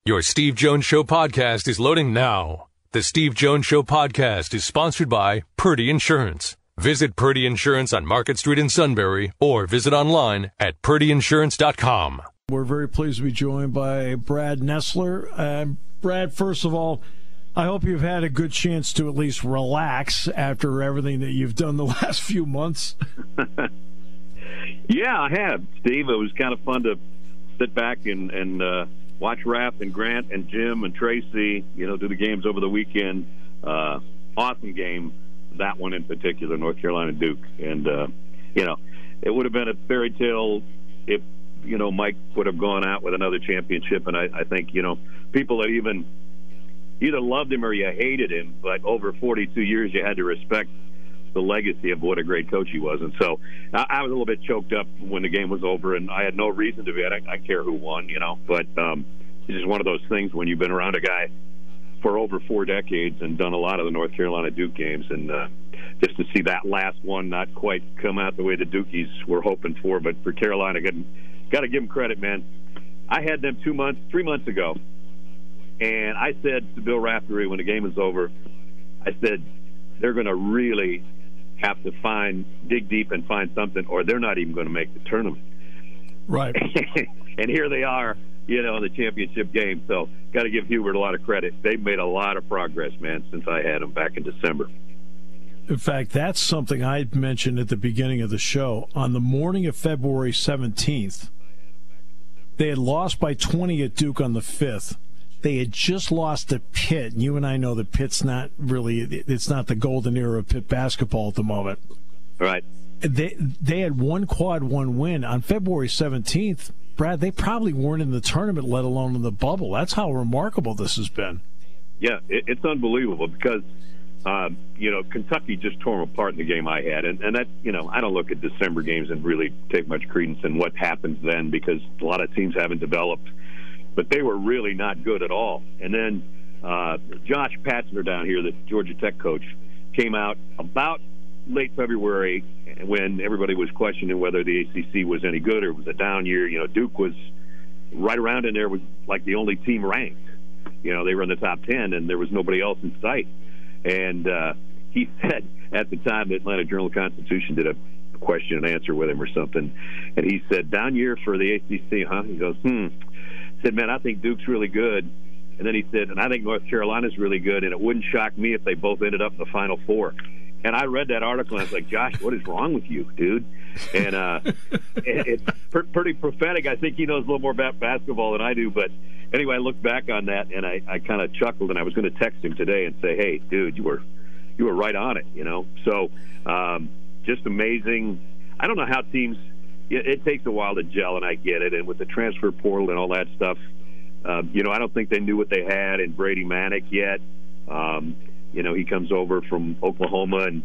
Your Steve Jones Show podcast is loading now. The Steve Jones Show podcast is sponsored by Purdy Insurance. Visit Purdy Insurance on Market Street in Sunbury or visit online at purdyinsurance.com. We're very pleased to be joined by Brad Nessler. Brad, first of all, I hope you've had a good chance to at least relax after everything that you've done the last few months. Yeah, I have, Steve. It was kind of fun to sit back and watch Raph and Grant and Jim and Tracy, do the games over the weekend. Awesome game, that one in particular, North Carolina Duke. And, it would have been a fairy tale if, Mike would have gone out with another championship. And I think, people that either loved him or you hated him, but over 42 years you had to respect the legacy of what a great coach he was. And so I was a little bit choked up when the game was over, and I had no reason to be. I don't care who won, but it's just one of those things when you've been around a guy for over 4 decades and done a lot of the North Carolina Duke games, and just to see that last one not quite come out the way the Dukies were hoping for. But for Carolina, got to give them credit, man. I had them 3 months ago, and I said to Bill Raftery when the game was over, I said, they're going to really have to dig deep and find something, or they're not even going to make the tournament. Right. And here they are, in the championship game. So got to give Hubert a lot of credit. They've made a lot of progress, man, since I had them back in December. In fact, that's something I mentioned at the beginning of the show. On the morning of February 17th, they had lost by 20 at Duke on the 5th. They had just lost to Pitt. You and I know that Pitt's not really, it's not the golden era of Pitt basketball at the moment. Right. They had one quad one win. On February 17th, Brad, they probably weren't in the tournament, let alone in the bubble. That's how remarkable this has been. Yeah, it's unbelievable because, Kentucky just tore them apart in the game I had. And that, I don't look at December games and really take much credence in what happens then because a lot of teams haven't developed. But they were really not good at all. And then Josh Patzner down here, the Georgia Tech coach, came out about late February when everybody was questioning whether the ACC was any good or it was a down year. Duke was right around in there, was like the only team ranked. They were in the top 10, and there was nobody else in sight. And he said at the time, the Atlanta Journal-Constitution did a question and answer with him or something, and he said, down year for the ACC, huh? He goes, said, man, I think Duke's really good. And then he said, and I think North Carolina's really good, and it wouldn't shock me if they both ended up in the Final Four. And I read that article, and I was like, Josh, what is wrong with you, dude? And it's pretty prophetic. I think he knows a little more about basketball than I do. But anyway, I looked back on that, and I kind of chuckled, and I was going to text him today and say, hey, dude, you were right on it, So just amazing. I don't know how teams – it takes a while to gel, and I get it. And with the transfer portal and all that stuff, I don't think they knew what they had in Brady Manick yet. He comes over from Oklahoma and,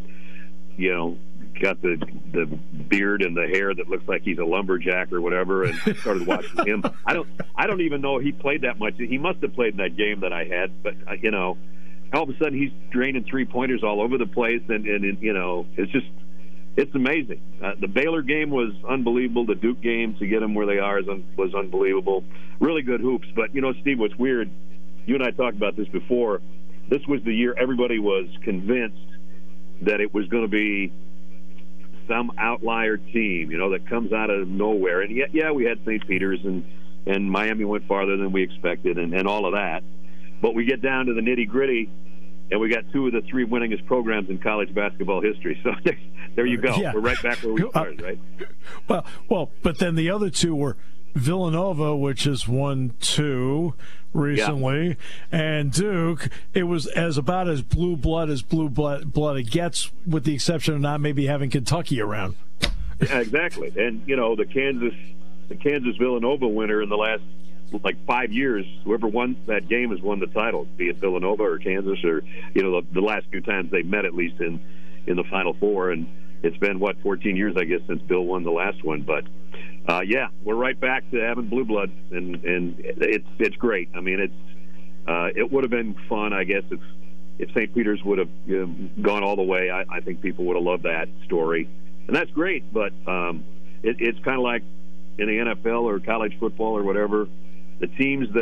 got the beard and the hair that looks like he's a lumberjack or whatever, and started watching him. I don't even know he played that much. He must have played in that game that I had, but, all of a sudden he's draining three-pointers all over the place, and it's just – it's amazing. The Baylor game was unbelievable. The Duke game, to get them where they are, was unbelievable. Really good hoops. But, Steve, what's weird, you and I talked about this before, this was the year everybody was convinced that it was going to be some outlier team, that comes out of nowhere. And, yeah, we had St. Peter's, and Miami went farther than we expected and all of that. But we get down to the nitty-gritty, and we got 2 of the 3 winningest programs in college basketball history. So there you go. Yeah. We're right back where we started, right? Well, but then the other 2 were Villanova, which has won 2 recently, and Duke. It was about as blue blood it gets, with the exception of not maybe having Kentucky around. Yeah, exactly. And the Kansas Villanova winner in the last 5 years, whoever won that game has won the title, be it Villanova or Kansas or the last few times they met, at least in the Final Four. And it's been 14 years, I guess, since Bill won the last one. But we're right back to having blue blood, and it's great. I mean, it would have been fun, I guess, if St. Peter's would have gone all the way. I think people would have loved that story, and that's great. But it's kind of like in the NFL or college football or whatever. The teams that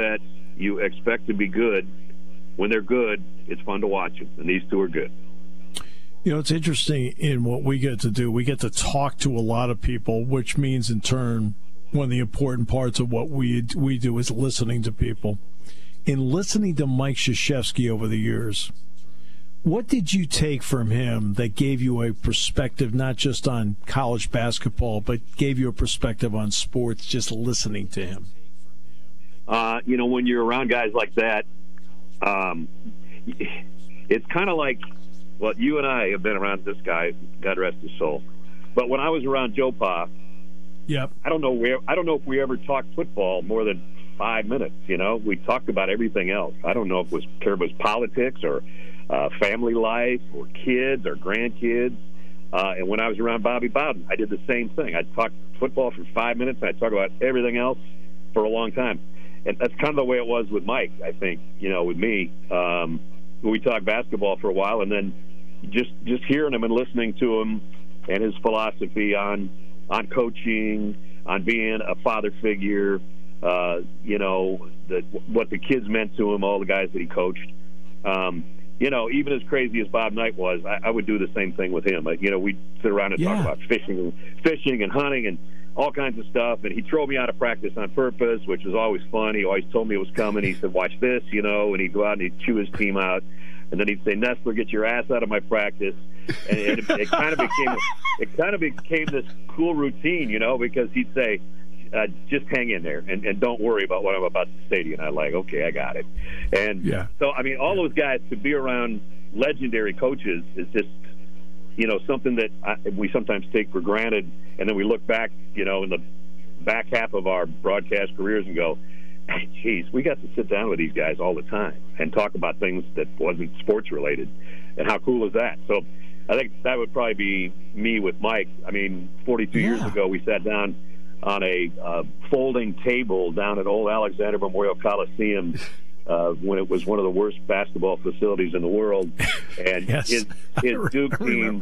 you expect to be good. When they're good, it's fun to watch them, and these two are good. You know, it's interesting in what we get to do. We get to talk to a lot of people, which means in turn one of the important parts of what we do is listening to people. In listening to Mike Krzyzewski over the years, what did you take from him that gave you a perspective not just on college basketball, but gave you a perspective on sports just listening to him? You know, when you're around guys like that, it's kind of like, well, you and I have been around this guy, God rest his soul. But when I was around Joe Pa, yep. I don't know if we ever talked football more than 5 minutes. You know, we talked about everything else. I don't know if it was politics or family life or kids or grandkids. And when I was around Bobby Bowden, I did the same thing. I'd talk football for 5 minutes, and I'd talk about everything else for a long time. And that's kind of the way it was with Mike, I think, you know, with me. We talked basketball for a while, and then just hearing him and listening to him and his philosophy on coaching, on being a father figure, you know, what the kids meant to him, all the guys that he coached. You know, even as crazy as Bob Knight was, I would do the same thing with him. You know, we'd sit around and talk about fishing and hunting and all kinds of stuff. And he'd throw me out of practice on purpose, which was always fun. He always told me it was coming. He said, watch this, you know, and he'd go out and he'd chew his team out. And then he'd say, Nestler, get your ass out of my practice. And it kind of became this cool routine, you know, because he'd say, just hang in there and don't worry about what I'm about to say to you. And I'm like, okay, I got it. And so, I mean, all those guys, to be around legendary coaches is just, you know, something that we sometimes take for granted. And then we look back, you know, in the back half of our broadcast careers and go, hey, geez, we got to sit down with these guys all the time and talk about things that wasn't sports related. And how cool is that? So I think that would probably be me with Mike. I mean, 42 years ago, we sat down on a folding table down at Old Alexander Memorial Coliseum when it was one of the worst basketball facilities in the world. And his Duke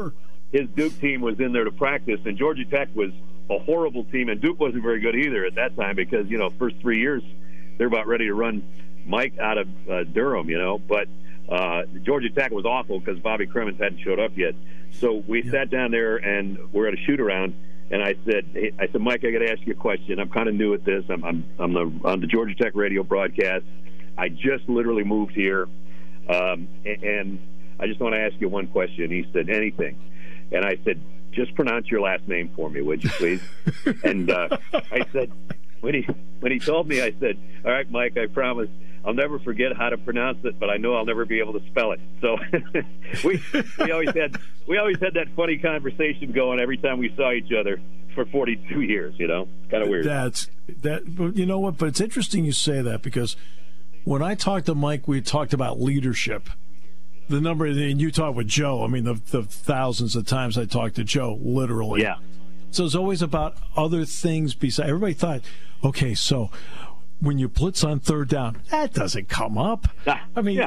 team was in there to practice, and Georgia Tech was a horrible team, and Duke wasn't very good either at that time because, you know, first 3 years they're about ready to run Mike out of Durham, you know. But Georgia Tech was awful because Bobby Cremins hadn't showed up yet. So we sat down there and we're at a shoot-around, and I said, Mike, I got to ask you a question. I'm kind of new at this. I'm on the Georgia Tech radio broadcast. I just literally moved here, and I just want to ask you one question. He said, anything. And I said, just pronounce your last name for me, would you please? And I said, when he told me, I said, all right, Mike, I promise I'll never forget how to pronounce it, but I know I'll never be able to spell it. So we always had that funny conversation going every time we saw each other for 42 years. You know, kind of weird. But you know what? But it's interesting you say that, because when I talked to Mike, we talked about leadership. The number, and you talk with Joe. I mean, the thousands of times I talked to Joe, literally. Yeah. So it's always about other things besides. Everybody thought, okay, so when you blitz on third down, that doesn't come up. I mean,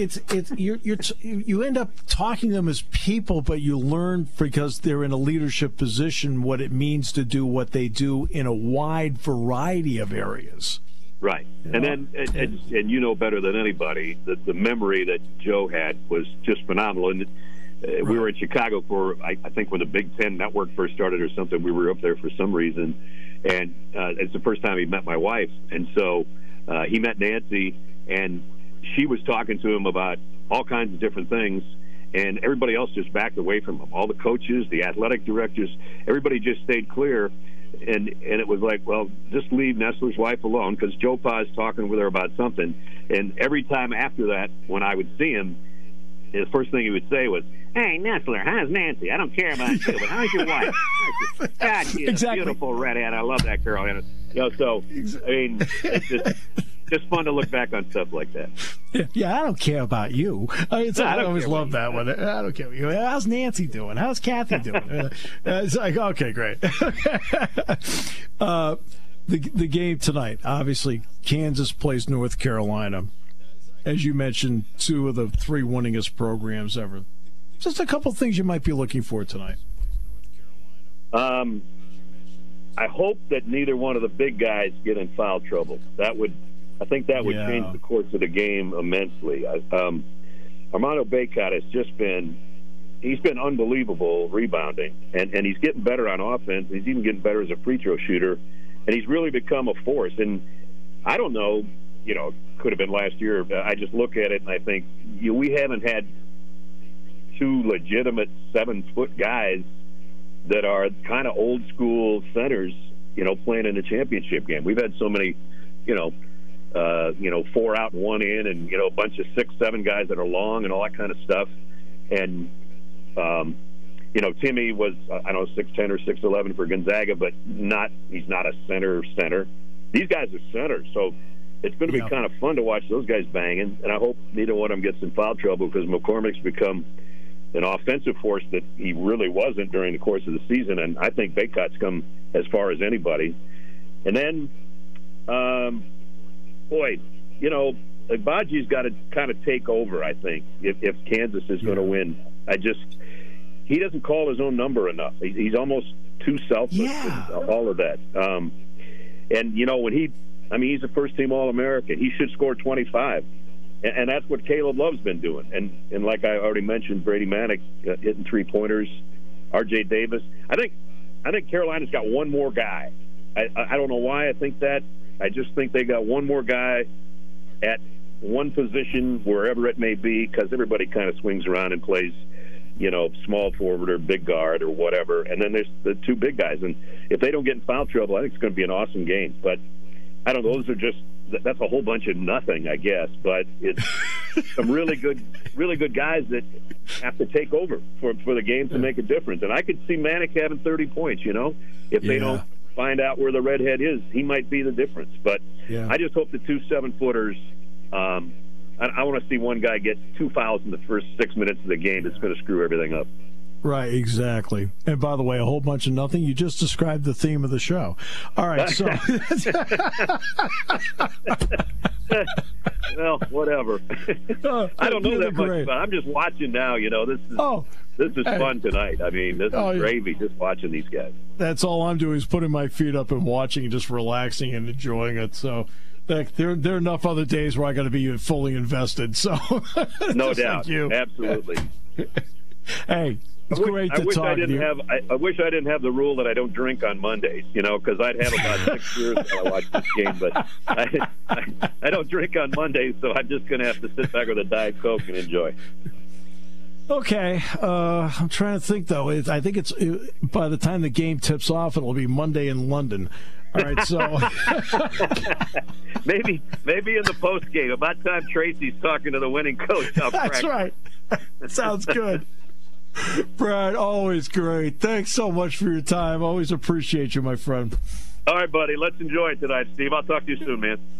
you end up talking to them as people, but you learn, because they're in a leadership position, what it means to do what they do in a wide variety of areas. Right. And then, and you know better than anybody, that the memory that Joe had was just phenomenal. And we were in Chicago for, I think, when the Big Ten Network first started or something. We were up there for some reason. And it's the first time he met my wife. And so he met Nancy, and she was talking to him about all kinds of different things. And everybody else just backed away from him. All the coaches, the athletic directors, everybody just stayed clear. And it was like, well, just leave Nestler's wife alone, because Joe Pa's talking with her about something. And every time after that, when I would see him, the first thing he would say was, hey, Nestler, how's Nancy? I don't care about you, but how's your wife? God, she's a beautiful redhead. I love that girl. You know, so, I mean, it's just fun to look back on stuff like that. Yeah, I don't care about you. I always love that one. I don't care about you. How's Nancy doing? How's Kathy doing? It's like, okay, great. The game tonight, obviously, Kansas plays North Carolina. As you mentioned, two of the three winningest programs ever. Just a couple things you might be looking for tonight. I hope that neither one of the big guys get in foul trouble. That would I think that would change the course of the game immensely. Armando Bacot has just been unbelievable rebounding, and he's getting better on offense. He's even getting better as a free throw shooter, and he's really become a force. And I don't know, could have been last year. I just look at it and I think we haven't had two legitimate 7-foot guys that are kind of old school centers, playing in the championship game. We've had so many, 4 out and 1 in, and a bunch of 6'7" guys that are long and all that kind of stuff. And Timmy was 6'10" or 6'11" for Gonzaga, but he's not a center. These guys are centers, so it's going to be kind of fun to watch those guys banging. And I hope neither one of them gets in foul trouble, because McCormick's become an offensive force that he really wasn't during the course of the season, and I think Bacot's come as far as anybody. And then, Agbaji's got to kind of take over, I think, if Kansas is going to win. He doesn't call his own number enough. He's almost too selfless. Yeah. All of that. And when he's a first-team All-American. He should score 25. And that's what Caleb Love's been doing. And like I already mentioned, Brady Manick hitting 3-pointers, R.J. Davis. I think Carolina's got one more guy. I don't know why I think that. I just think they got one more guy at one position, wherever it may be, because everybody kind of swings around and plays, small forward or big guard or whatever. And then there's the two big guys. And if they don't get in foul trouble, I think it's going to be an awesome game. But I don't know. Those are that's a whole bunch of nothing, I guess. But it's some really good guys that have to take over for the game to make a difference. And I could see Manick having 30 points, if they don't find out where the redhead is. He might be the difference. But I just hope the two 7-footers I want to see one guy get 2 fouls in the first 6 minutes of the game. It's going to screw everything up. Right, exactly. And by the way, a whole bunch of nothing. You just described the theme of the show. All right, so. Well, whatever. I don't know that much, but I'm just watching now. This is fun tonight. I mean, this is gravy, just watching these guys. That's all I'm doing is putting my feet up and watching and just relaxing and enjoying it. So there are enough other days where I got to be fully invested. So no doubt. Like Absolutely. Hey. It's great to talk to you. I wish I didn't have the rule that I don't drink on Mondays, because I'd have about 6 years while I watch this game. But I don't drink on Mondays, so I'm just going to have to sit back with a Diet Coke and enjoy. Okay. I'm trying to think, though. I think it's by the time the game tips off, it'll be Monday in London. All right, so maybe in the post game, about time Tracy's talking to the winning coach. That's right. That sounds good. Brad, always great. Thanks so much for your time. Always appreciate you, my friend. All right, buddy. Let's enjoy it tonight, Steve. I'll talk to you soon, man.